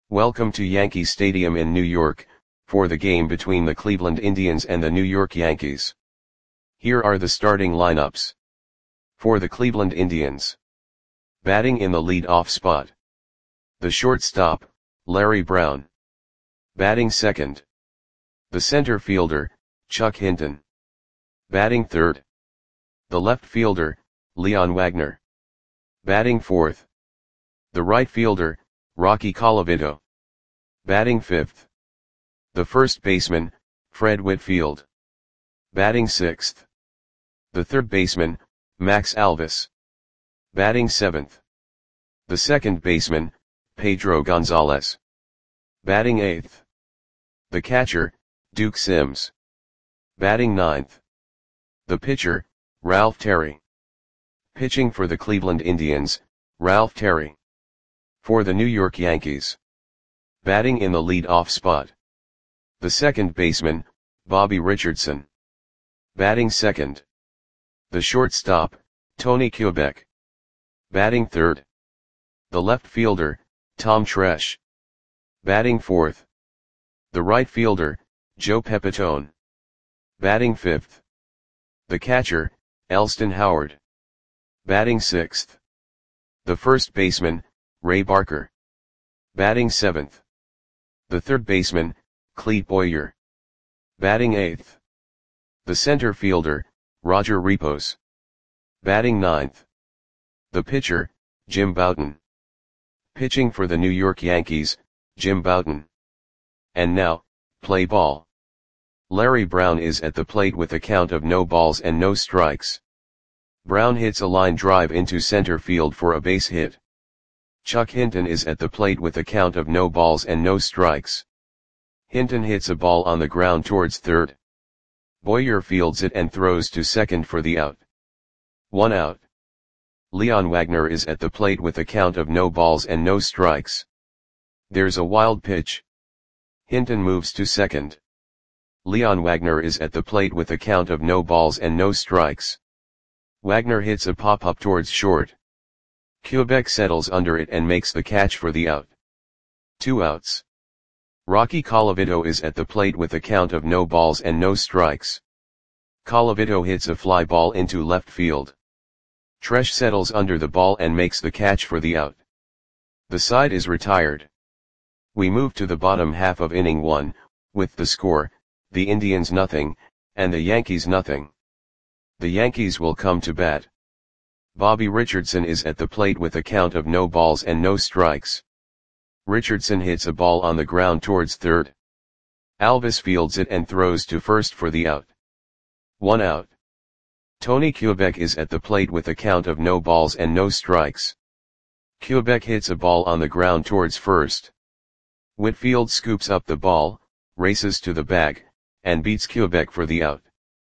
Welcome to Yankee Stadium in New York, for the game between the Cleveland Indians and the New York Yankees. Here are the starting lineups. For the Cleveland Indians. Batting in the lead-off spot. The shortstop, Larry Brown. Batting second. The center fielder, Chuck Hinton. Batting third. The left fielder, Leon Wagner. Batting fourth. The right fielder, Rocky Colavito. Batting fifth. The first baseman, Fred Whitfield. Batting sixth. The third baseman, Max Alvis. Batting seventh. The second baseman, Pedro Gonzalez. Batting eighth. The catcher, Duke Sims. Batting ninth. The pitcher, Ralph Terry. Pitching for the Cleveland Indians, Ralph Terry. For the New York Yankees. Batting in the lead-off spot. The second baseman, Bobby Richardson. Batting second. The shortstop, Tony Kubek. Batting third. The left fielder, Tom Tresh. Batting fourth. The right fielder, Joe Pepitone. Batting fifth. The catcher, Elston Howard. Batting sixth. The first baseman, Ray Barker. Batting seventh. The third baseman, Clete Boyer. Batting eighth. The center fielder, Roger Repos. Batting ninth. The pitcher, Jim Bouton. Pitching for the New York Yankees, Jim Bouton. And now, play ball. Larry Brown is at the plate with a count of no balls and no strikes. Brown hits a line drive into center field for a base hit. Chuck Hinton is at the plate with a count of no balls and no strikes. Hinton hits a ball on the ground towards third. Boyer fields it and throws to second for the out. 1 out. Leon Wagner is at the plate with a count of no balls and no strikes. There's a wild pitch. Hinton moves to second. Leon Wagner is at the plate with a count of no balls and no strikes. Wagner hits a pop-up towards short. Kubek settles under it and makes the catch for the out. 2 outs. Rocky Colavito is at the plate with a count of no balls and no strikes. Colavito hits a fly ball into left field. Tresh settles under the ball and makes the catch for the out. The side is retired. We move to the bottom half of inning 1, with the score, the Indians nothing, and the Yankees nothing. The Yankees will come to bat. Bobby Richardson is at the plate with a count of no balls and no strikes. Richardson hits a ball on the ground towards third. Alvis fields it and throws to first for the out. 1 out. Tony Kubek is at the plate with a count of no balls and no strikes. Kubek hits a ball on the ground towards first. Whitfield scoops up the ball, races to the bag, and beats Kubek for the out.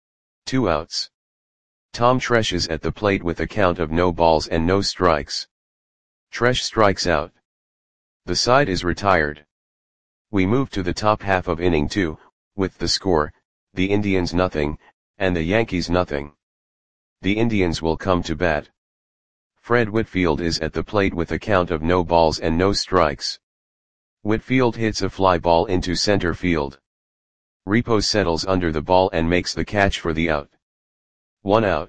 2 outs. Tom Tresh is at the plate with a count of no balls and no strikes. Tresh strikes out. The side is retired. We move to the top half of inning 2, with the score, the Indians nothing, and the Yankees nothing. The Indians will come to bat. Fred Whitfield is at the plate with a count of no balls and no strikes. Whitfield hits a fly ball into center field. Repos settles under the ball and makes the catch for the out. 1 out.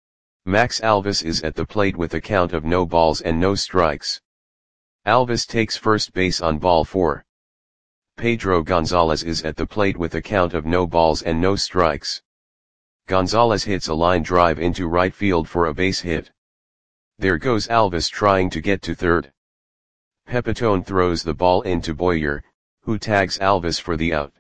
Max Alvis is at the plate with a count of no balls and no strikes. Alvis takes first base on ball 4. Pedro Gonzalez is at the plate with a count of no balls and no strikes. Gonzalez hits a line drive into right field for a base hit. There goes Alvis trying to get to third. Pepitone throws the ball into Boyer, who tags Alvis for the out.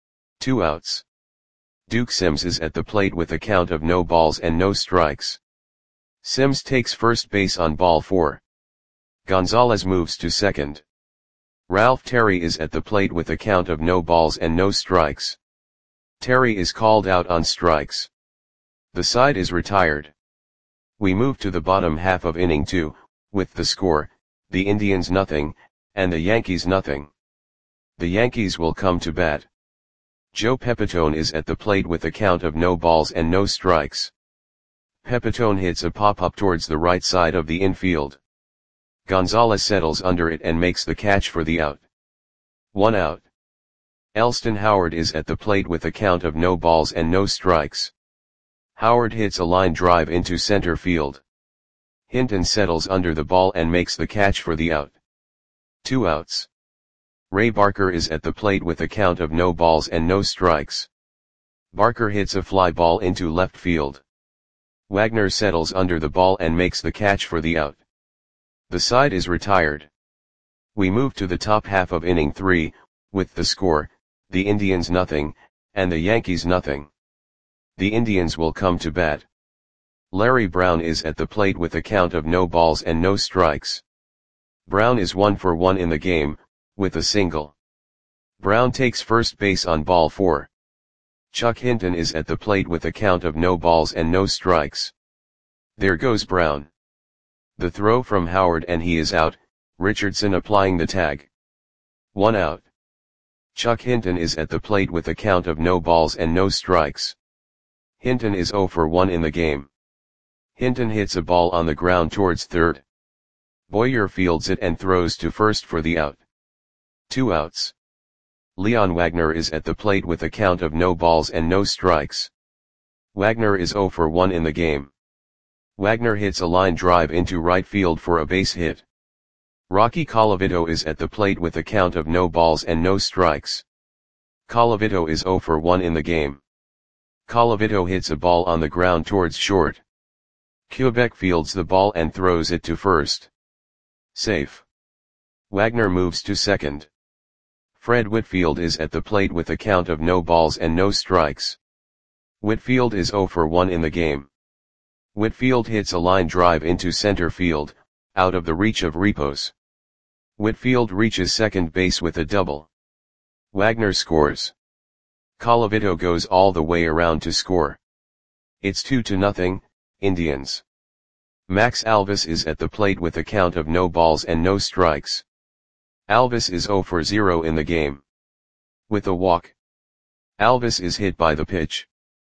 2 outs. Duke Sims is at the plate with a count of no balls and no strikes. Sims takes first base on ball 4. Gonzalez moves to second. Ralph Terry is at the plate with a count of no balls and no strikes. Terry is called out on strikes. The side is retired. We move to the bottom half of inning 2, with the score, the Indians nothing, and the Yankees nothing. The Yankees will come to bat. Joe Pepitone is at the plate with a count of no balls and no strikes. Pepitone hits a pop-up towards the right side of the infield. Gonzalez settles under it and makes the catch for the out. 1 out. Elston Howard is at the plate with a count of no balls and no strikes. Howard hits a line drive into center field. Hinton settles under the ball and makes the catch for the out. 2 outs. Ray Barker is at the plate with a count of no balls and no strikes. Barker hits a fly ball into left field. Wagner settles under the ball and makes the catch for the out. The side is retired. We move to the top half of inning 3, with the score, the Indians nothing, and the Yankees nothing. The Indians will come to bat. Larry Brown is at the plate with a count of no balls and no strikes. Brown is 1 for 1 in the game, with a single. Brown takes first base on ball 4. Chuck Hinton is at the plate with a count of no balls and no strikes. There goes Brown. The throw from Howard and he is out, Richardson applying the tag. 1 out. Chuck Hinton is at the plate with a count of no balls and no strikes. Hinton is 0 for 1 in the game. Hinton hits a ball on the ground towards third. Boyer fields it and throws to first for the out. 2 outs. Leon Wagner is at the plate with a count of no balls and no strikes. Wagner is 0 for 1 in the game. Wagner hits a line drive into right field for a base hit. Rocky Colavito is at the plate with a count of no balls and no strikes. Colavito is 0 for 1 in the game. Colavito hits a ball on the ground towards short. Quebec fields the ball and throws it to first. Safe. Wagner moves to second. Fred Whitfield is at the plate with a count of no balls and no strikes. Whitfield is 0 for 1 in the game. Whitfield hits a line drive into center field, out of the reach of Repos. Whitfield reaches second base with a double. Wagner scores. Colavito goes all the way around to score. It's 2-0, Indians. Max Alvis is at the plate with a count of no balls and no strikes. Alvis is 0 for 0 in the game. With a walk. Alvis is hit by the pitch.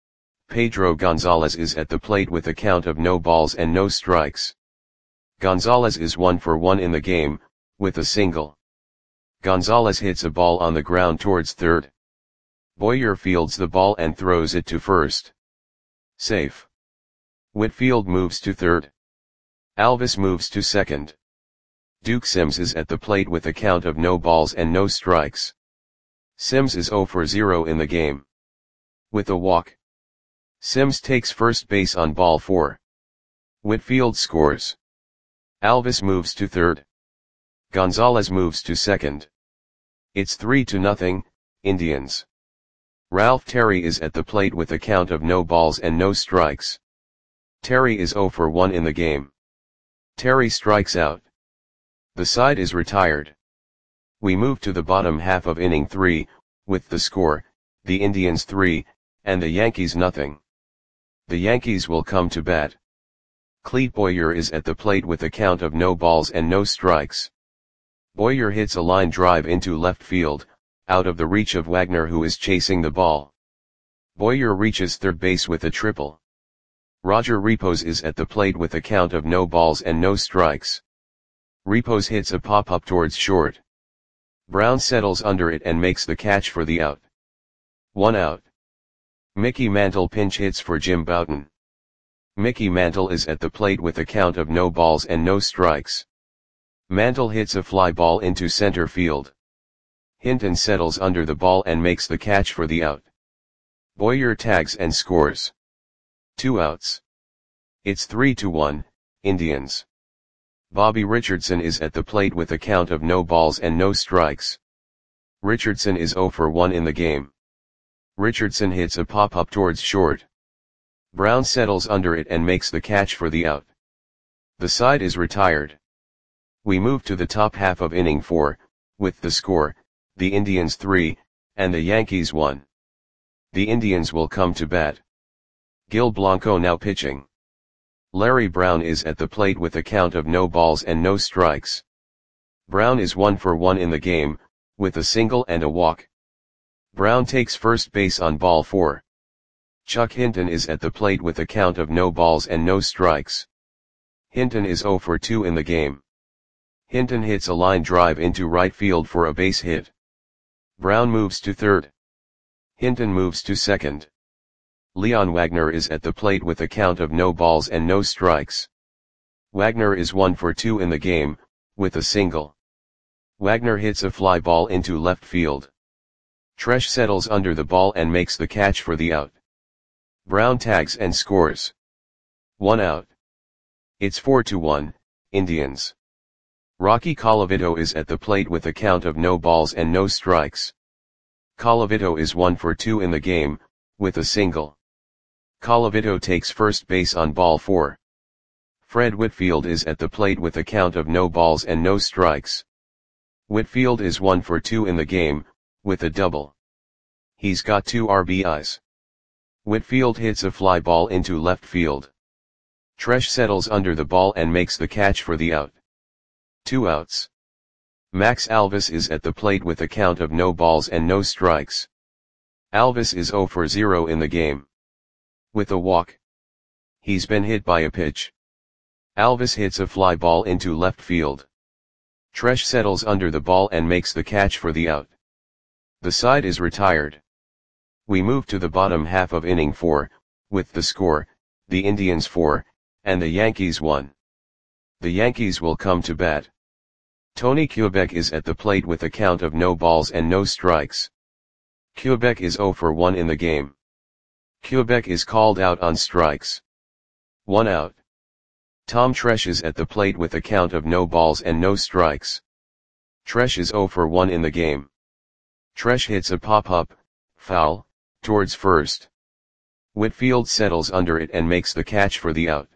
Pedro Gonzalez is at the plate with a count of no balls and no strikes. Gonzalez is 1 for 1 in the game, with a single. Gonzalez hits a ball on the ground towards third. Boyer fields the ball and throws it to first. Safe. Whitfield moves to third. Alvis moves to second. Duke Sims is at the plate with a count of no balls and no strikes. Sims is 0 for 0 in the game. With a walk. Sims takes first base on ball 4. Whitfield scores. Alvis moves to third. Gonzalez moves to second. It's 3-0, Indians. Ralph Terry is at the plate with a count of no balls and no strikes. Terry is 0 for 1 in the game. Terry strikes out. The side is retired. We move to the bottom half of inning 3, with the score, the Indians 3, and the Yankees nothing. The Yankees will come to bat. Clete Boyer is at the plate with a count of no balls and no strikes. Boyer hits a line drive into left field, out of the reach of Wagner who is chasing the ball. Boyer reaches third base with a triple. Roger Repos is at the plate with a count of no balls and no strikes. Repos hits a pop-up towards short. Brown settles under it and makes the catch for the out. 1 out. Mickey Mantle pinch hits for Jim Bouton. Mickey Mantle is at the plate with a count of no balls and no strikes. Mantle hits a fly ball into center field. Hinton settles under the ball and makes the catch for the out. Boyer tags and scores. 2 outs. It's 3-1, Indians. Bobby Richardson is at the plate with a count of no balls and no strikes. Richardson is 0 for 1 in the game. Richardson hits a pop-up towards short. Brown settles under it and makes the catch for the out. The side is retired. We move to the top half of inning 4, with the score, the Indians 3, and the Yankees 1. The Indians will come to bat. Gil Blanco now pitching. Larry Brown is at the plate with a count of no balls and no strikes. Brown is 1 for 1 in the game, with a single and a walk. Brown takes first base on ball 4. Chuck Hinton is at the plate with a count of no balls and no strikes. Hinton is 0 for 2 in the game. Hinton hits a line drive into right field for a base hit. Brown moves to third. Hinton moves to second. Leon Wagner is at the plate with a count of no balls and no strikes. Wagner is 1 for 2 in the game, with a single. Wagner hits a fly ball into left field. Tresh settles under the ball and makes the catch for the out. Brown tags and scores. 1 out. It's 4-1, Indians. Rocky Colavito is at the plate with a count of no balls and no strikes. Colavito is 1 for 2 in the game, with a single. Colavito takes first base on ball 4. Fred Whitfield is at the plate with a count of no balls and no strikes. Whitfield is 1 for 2 in the game, with a double. He's got 2 RBIs. Whitfield hits a fly ball into left field. Tresh settles under the ball and makes the catch for the out. 2 outs. Max Alvis is at the plate with a count of no balls and no strikes. Alvis is 0 for 0 in the game. With a walk. He's been hit by a pitch. Alvis hits a fly ball into left field. Tresh settles under the ball and makes the catch for the out. The side is retired. We move to the bottom half of inning 4, with the score, the Indians 4, and the Yankees 1. The Yankees will come to bat. Tony Kubek is at the plate with a count of no balls and no strikes. Kubek is 0 for 1 in the game. Kubek is called out on strikes. 1 out. Tom Tresh is at the plate with a count of no balls and no strikes. Tresh is 0 for 1 in the game. Tresh hits a pop-up, foul, towards first. Whitfield settles under it and makes the catch for the out.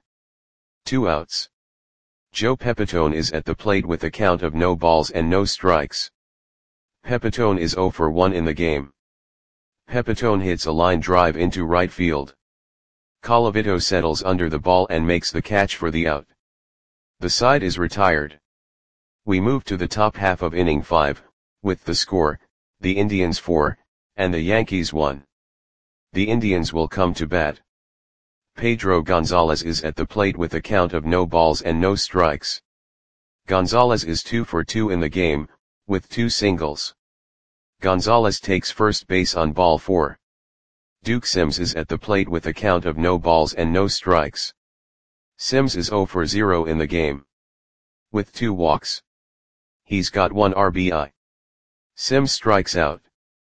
2 outs. Joe Pepitone is at the plate with a count of no balls and no strikes. Pepitone is 0 for 1 in the game. Pepitone hits a line drive into right field. Colavito settles under the ball and makes the catch for the out. The side is retired. We move to the top half of inning 5, with the score, the Indians 4, and the Yankees 1. The Indians will come to bat. Pedro Gonzalez is at the plate with a count of no balls and no strikes. Gonzalez is 2 for 2 in the game, with 2 singles. Gonzalez takes first base on ball 4. Duke Sims is at the plate with a count of no balls and no strikes. Sims is 0 for 0 in the game. With 2 walks. He's got 1 RBI. Sims strikes out.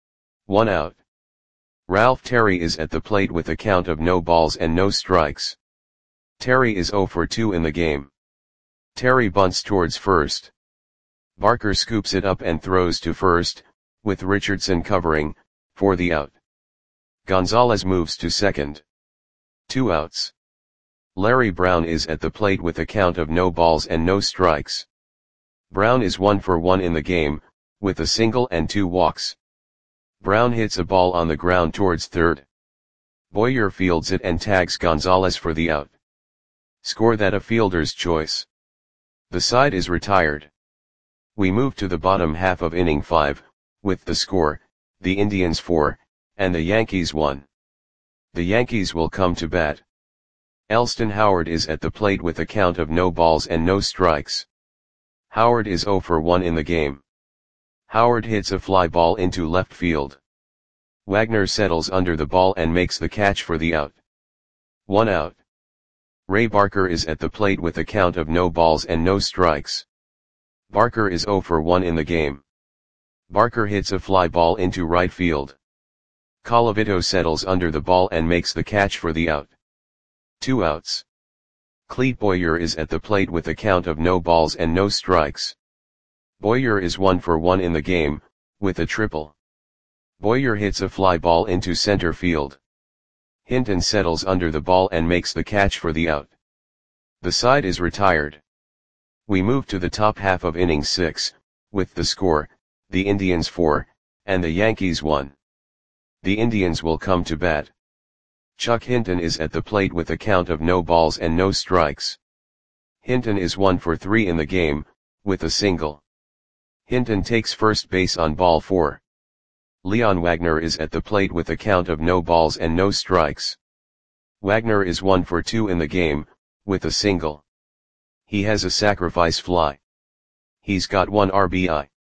1 out. Ralph Terry is at the plate with a count of no balls and no strikes. Terry is 0 for 2 in the game. Terry bunts towards first. Barker scoops it up and throws to first, with Richardson covering, for the out. Gonzalez moves to second. 2 outs. Larry Brown is at the plate with a count of no balls and no strikes. Brown is 1 for 1 in the game, with a single and 2 walks. Brown hits a ball on the ground towards third. Boyer fields it and tags Gonzalez for the out. Score that a fielder's choice. The side is retired. We move to the bottom half of inning 5, with the score, the Indians 4, and the Yankees 1. The Yankees will come to bat. Elston Howard is at the plate with a count of no balls and no strikes. Howard is 0 for 1 in the game. Howard hits a fly ball into left field. Wagner settles under the ball and makes the catch for the out. 1 out. Ray Barker is at the plate with a count of no balls and no strikes. Barker is 0 for 1 in the game. Barker hits a fly ball into right field. Colavito settles under the ball and makes the catch for the out. 2 outs. Clete Boyer is at the plate with a count of no balls and no strikes. Boyer is 1 for 1 in the game, with a triple. Boyer hits a fly ball into center field. Hinton settles under the ball and makes the catch for the out. The side is retired. We move to the top half of inning 6, with the score, the Indians 4, and the Yankees 1. The Indians will come to bat. Chuck Hinton is at the plate with a count of no balls and no strikes. Hinton is 1 for 3 in the game, with a single. Hinton takes first base on ball 4. Leon Wagner is at the plate with a count of no balls and no strikes. Wagner is 1 for 2 in the game, with a single. He has a sacrifice fly. He's got 1 RBI.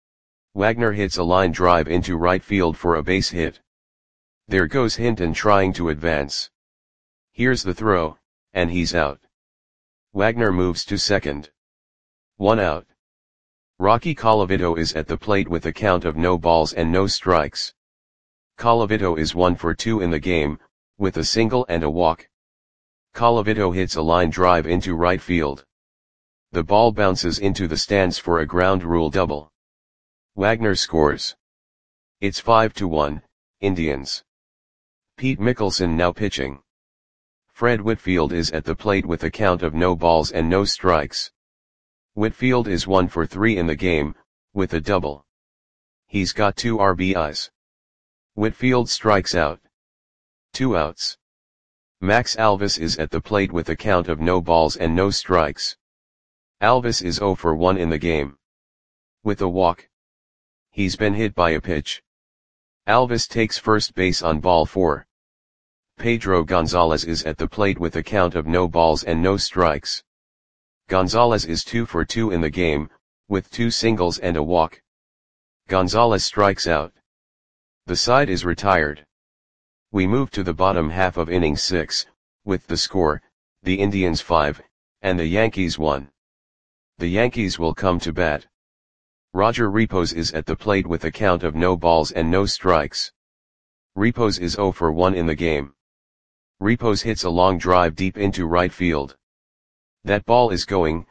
Wagner hits a line drive into right field for a base hit. There goes Hinton trying to advance. Here's the throw, and he's out. Wagner moves to second. 1 out. Rocky Colavito is at the plate with a count of no balls and no strikes. Colavito is 1 for 2 in the game, with a single and a walk. Colavito hits a line drive into right field. The ball bounces into the stands for a ground rule double. Wagner scores. It's 5-1, Indians. Pete Mickelson now pitching. Fred Whitfield is at the plate with a count of no balls and no strikes. Whitfield is 1 for 3 in the game, with a double. He's got 2 RBIs. Whitfield strikes out. 2 outs. Max Alvis is at the plate with a count of no balls and no strikes. Alvis is 0 for 1 in the game. With a walk. He's been hit by a pitch. Alvis takes first base on ball 4. Pedro Gonzalez is at the plate with a count of no balls and no strikes. Gonzalez is 2 for 2 in the game, with 2 singles and a walk. Gonzalez strikes out. The side is retired. We move to the bottom half of inning 6, with the score, the Indians 5, and the Yankees 1. The Yankees will come to bat. Roger Repos is at the plate with a count of no balls and no strikes. Repos is 0 for 1 in the game. Repos hits a long drive deep into right field. That ball is gone.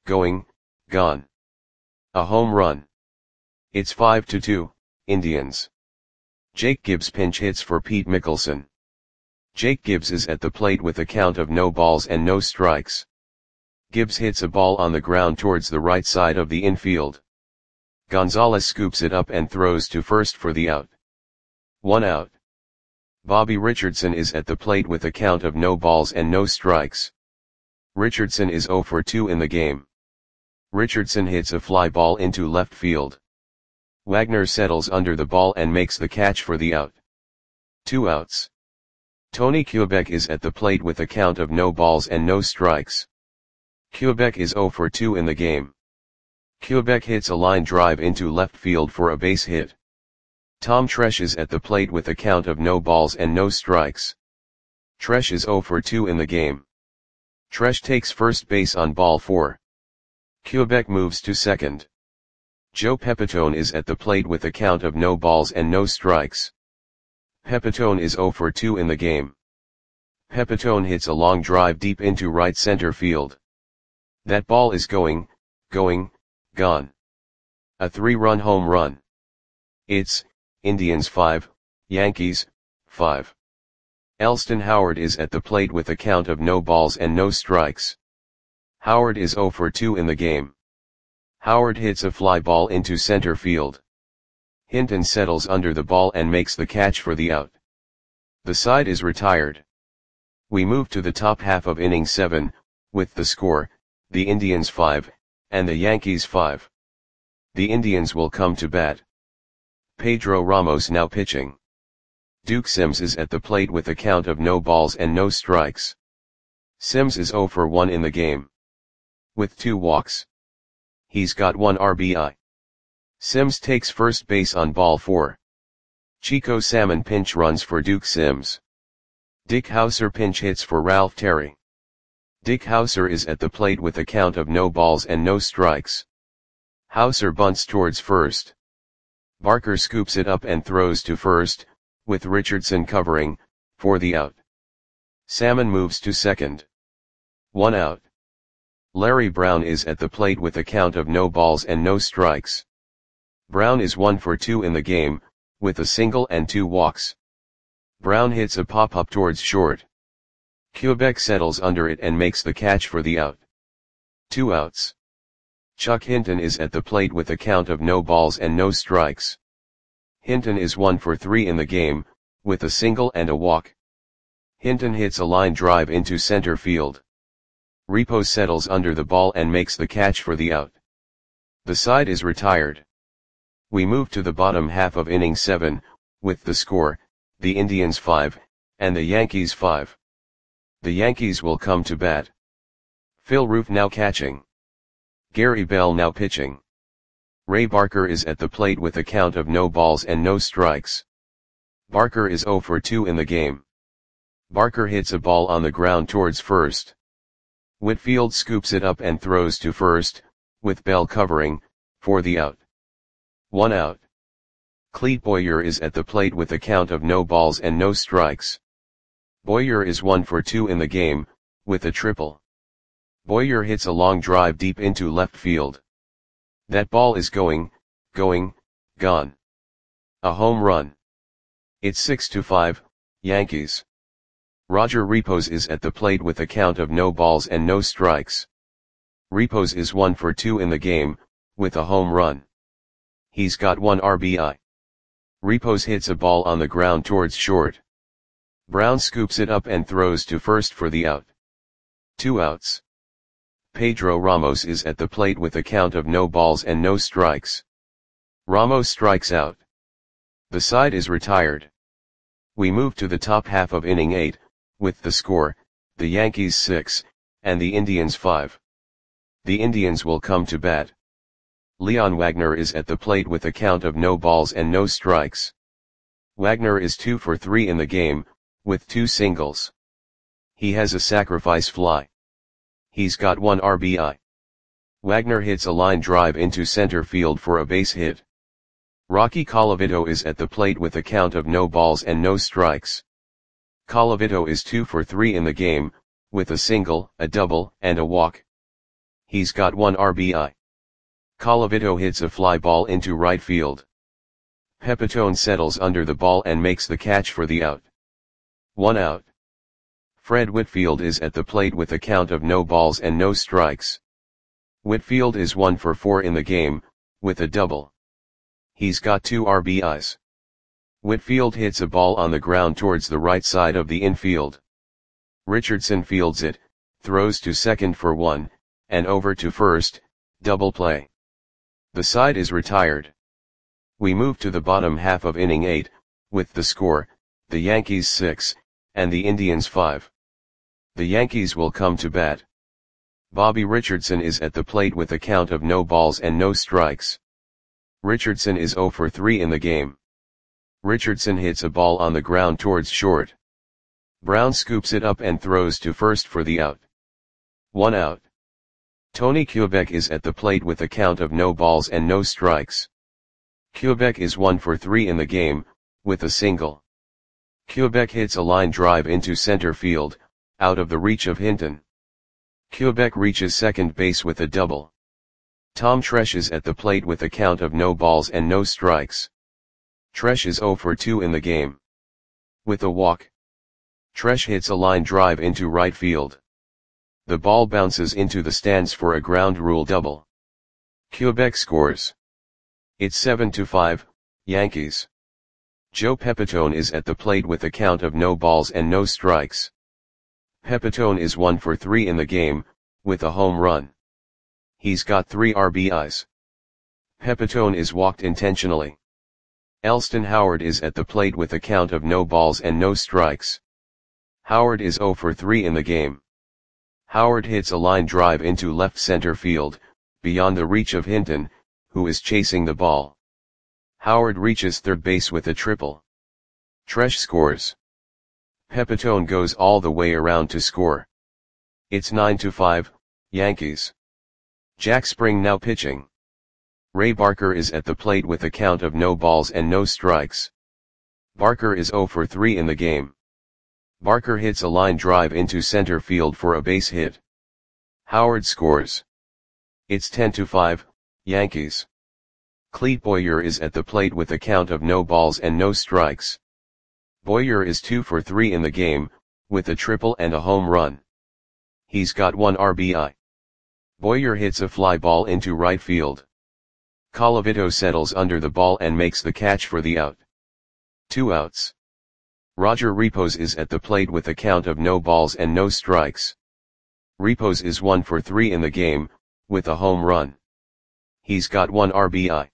A home run. It's 5-2, Indians. Jake Gibbs pinch hits for Pete Mickelson. Jake Gibbs is at the plate with a count of no balls and no strikes. Gibbs hits a ball on the ground towards the right side of the infield. Gonzalez scoops it up and throws to first for the out. 1 out. Bobby Richardson is at the plate with a count of no balls and no strikes. Richardson is 0 for 2 in the game. Richardson hits a fly ball into left field. Wagner settles under the ball and makes the catch for the out. 2 outs. Tony Quebec is at the plate with a count of no balls and no strikes. Quebec is 0 for 2 in the game. Quebec hits a line drive into left field for a base hit. Tom Tresh is at the plate with a count of no balls and no strikes. Tresh is 0 for 2 in the game. Tresh takes first base on ball 4. Quebec moves to second. Joe Pepitone is at the plate with a count of no balls and no strikes. Pepitone is 0 for 2 in the game. Pepitone hits a long drive deep into right center field. That ball is gone. A 3-run home run. It's Indians 5, Yankees 5. Elston Howard is at the plate with a count of no balls and no strikes. Howard is 0 for 2 in the game. Howard hits a fly ball into center field. Hinton settles under the ball and makes the catch for the out. The side is retired. We move to the top half of inning 7, with the score, the Indians 5, and the Yankees 5. The Indians will come to bat. Pedro Ramos now pitching. Duke Sims is at the plate with a count of no balls and no strikes. Sims is 0 for 1 in the game. With 2 walks. He's got 1 RBI. Sims takes first base on ball 4. Chico Salmon pinch runs for Duke Sims. Dick Hauser pinch hits for Ralph Terry. Dick Hauser is at the plate with a count of no balls and no strikes. Hauser bunts towards first. Barker scoops it up and throws to first, with Richardson covering, for the out. Salmon moves to second. 1 out. Larry Brown is at the plate with a count of no balls and no strikes. Brown is 1 for 2 in the game, with a single and 2 walks. Brown hits a pop-up towards short. Quebec settles under it and makes the catch for the out. 2 outs. Chuck Hinton is at the plate with a count of no balls and no strikes. Hinton is 1 for 3 in the game, with a single and a walk. Hinton hits a line drive into center field. Repos settles under the ball and makes the catch for the out. The side is retired. We move to the bottom half of inning 7, with the score, the Indians 5, and the Yankees 5. The Yankees will come to bat. Phil Roof now catching. Gary Bell now pitching. Ray Barker is at the plate with a count of no balls and no strikes. Barker is 0 for 2 in the game. Barker hits a ball on the ground towards first. Whitfield scoops it up and throws to first, with Bell covering, for the out. 1 out. Clete Boyer is at the plate with a count of no balls and no strikes. Boyer is 1 for 2 in the game, with a triple. Boyer hits a long drive deep into left field. That ball is gone. A home run. It's 6-5, Yankees. Roger Repos is at the plate with a count of no balls and no strikes. Repos is 1 for 2 in the game, with a home run. He's got 1 RBI. Repos hits a ball on the ground towards short. Brown scoops it up and throws to first for the out. 2 outs. Pedro Ramos is at the plate with a count of no balls and no strikes. Ramos strikes out. The side is retired. We move to the top half of inning 8, with the score, the Yankees 6, and the Indians 5. The Indians will come to bat. Leon Wagner is at the plate with a count of no balls and no strikes. Wagner is 2 for 3 in the game, with 2 singles. He has a sacrifice fly. He's got 1 RBI. Wagner hits a line drive into center field for a base hit. Rocky Colavito is at the plate with a count of no balls and no strikes. Colavito is 2 for 3 in the game, with a single, a double, and a walk. He's got 1 RBI. Colavito hits a fly ball into right field. Pepitone settles under the ball and makes the catch for the out. 1 out. Fred Whitfield is at the plate with a count of no balls and no strikes. Whitfield is 1 for 4 in the game, with a double. He's got 2 RBIs. Whitfield hits a ball on the ground towards the right side of the infield. Richardson fields it, throws to second for 1, and over to first, double play. The side is retired. We move to the bottom half of inning 8, with the score, the Yankees 6, and the Indians 5. The Yankees will come to bat. Bobby Richardson is at the plate with a count of no balls and no strikes. Richardson is 0 for 3 in the game. Richardson hits a ball on the ground towards short. Brown scoops it up and throws to first for the out. 1 out. Tony Kubek is at the plate with a count of no balls and no strikes. Kubek is 1 for 3 in the game, with a single. Kubek hits a line drive into center field, out of the reach of Hinton. Kubek reaches second base with a double. Tom Tresh is at the plate with a count of no balls and no strikes. Tresh is 0 for 2 in the game. With a walk. Tresh hits a line drive into right field. The ball bounces into the stands for a ground rule double. Kubek scores. It's 7-5, Yankees. Joe Pepitone is at the plate with a count of no balls and no strikes. Pepitone is 1 for 3 in the game, with a home run. He's got 3 RBIs. Pepitone is walked intentionally. Elston Howard is at the plate with a count of no balls and no strikes. Howard is 0 for 3 in the game. Howard hits a line drive into left center field, beyond the reach of Hinton, who is chasing the ball. Howard reaches third base with a triple. Tresh scores. Pepitone goes all the way around to score. It's 9-5, Yankees. Jack Spring now pitching. Ray Barker is at the plate with a count of no balls and no strikes. Barker is 0 for 3 in the game. Barker hits a line drive into center field for a base hit. Howard scores. It's 10-5, Yankees. Clete Boyer is at the plate with a count of no balls and no strikes. Boyer is 2 for 3 in the game, with a triple and a home run. He's got 1 RBI. Boyer hits a fly ball into right field. Colavito settles under the ball and makes the catch for the out. 2 outs. Roger Repos is at the plate with a count of no balls and no strikes. Repos is 1 for 3 in the game, with a home run. He's got 1 RBI.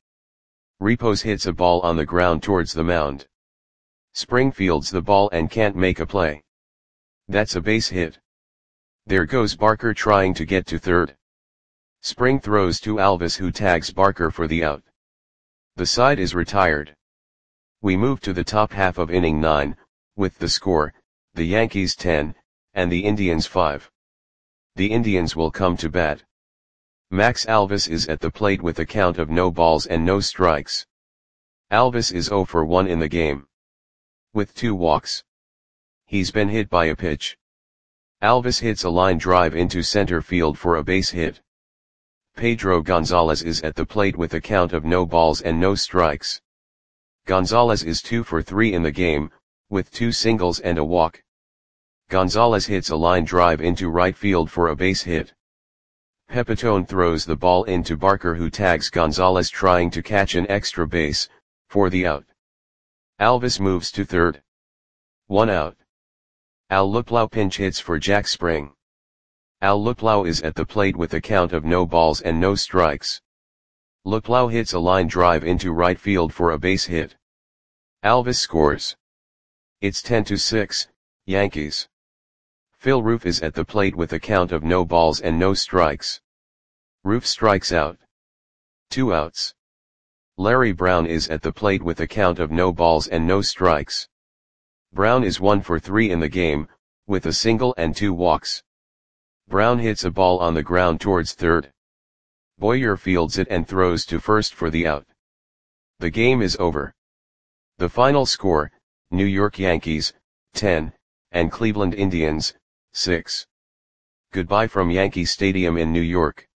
Repos hits a ball on the ground towards the mound. Springfield's the ball and can't make a play. That's a base hit. There goes Barker trying to get to third. Spring throws to Alvis, who tags Barker for the out. The side is retired. We move to the top half of inning 9, with the score, the Yankees 10, and the Indians 5. The Indians will come to bat. Max Alvis is at the plate with a count of no balls and no strikes. Alvis is 0 for 1 in the game, with 2 walks. He's been hit by a pitch. Alvis hits a line drive into center field for a base hit. Pedro Gonzalez is at the plate with a count of no balls and no strikes. Gonzalez is 2 for 3 in the game, with 2 singles and a walk. Gonzalez hits a line drive into right field for a base hit. Pepitone throws the ball into Barker, who tags Gonzalez trying to catch an extra base, for the out. Alvis moves to third. 1 out. Al Luplow pinch hits for Jack Spring. Al Luplow is at the plate with a count of no balls and no strikes. Luplow hits a line drive into right field for a base hit. Alvis scores. It's 10-6, Yankees. Phil Roof is at the plate with a count of no balls and no strikes. Roof strikes out. 2 outs. Larry Brown is at the plate with a count of no balls and no strikes. Brown is 1 for 3 in the game, with a single and 2 walks. Brown hits a ball on the ground towards third. Boyer fields it and throws to first for the out. The game is over. The final score, New York Yankees, 10, and Cleveland Indians, 6. Goodbye from Yankee Stadium in New York.